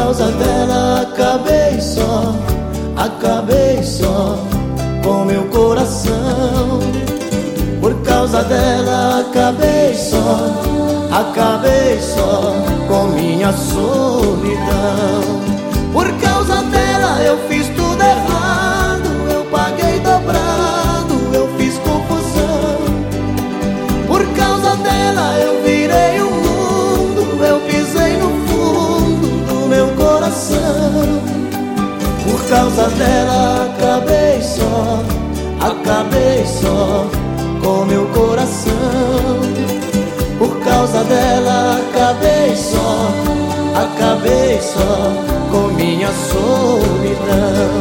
causa dela acabei só com meu coração. Por causa dela acabei só com minha solidão. Por causa dela eu fiz tudo errado, eu paguei dobrado, eu fiz confusão. Por causa dela eu virei o mundo, eu pisei no fundo do meu coração. Por causa dela acabei só com meu coração. Por causa dela acabei só com minha solidão.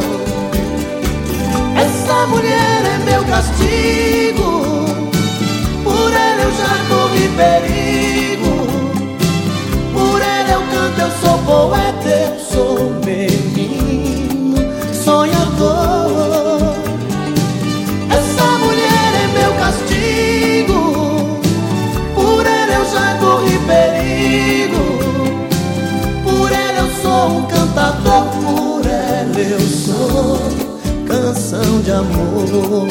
Essa mulher é meu castigo, por ela eu já corri perigo. Por ela eu canto, eu sou poeta, eu sou menino sonhador. Essa mulher é meu castigo, por ela eu já corri perigo. Por ela eu sou um cantador, por ela eu sou canção de amor.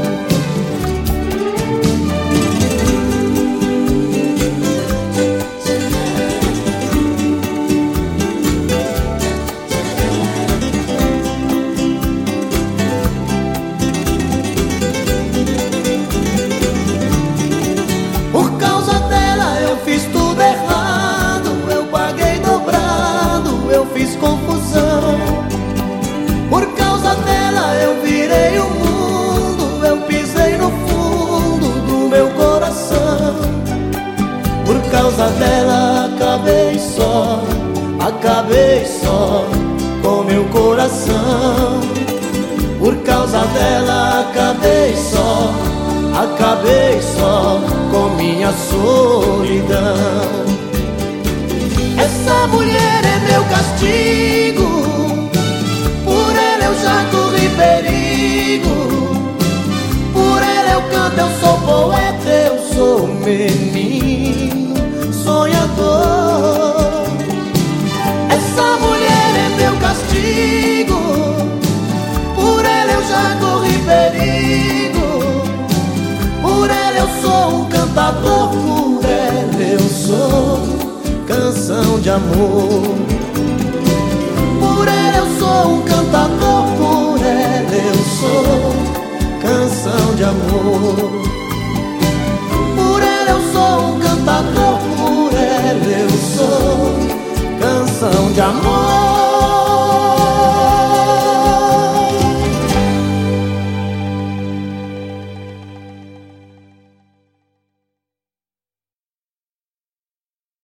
Confusão. Por causa dela eu virei o mundo, eu pisei no fundo do meu coração. Por causa dela acabei só com meu coração. Por causa dela acabei só com minha solidão. Essa mulher é meu castigo, por ela eu já corri perigo. Por ela eu canto, eu sou poeta, eu sou menino sonhador. Essa mulher é meu castigo, por ela eu já corri perigo. Por ela eu sou um cantador, por ela eu sou canção de amor.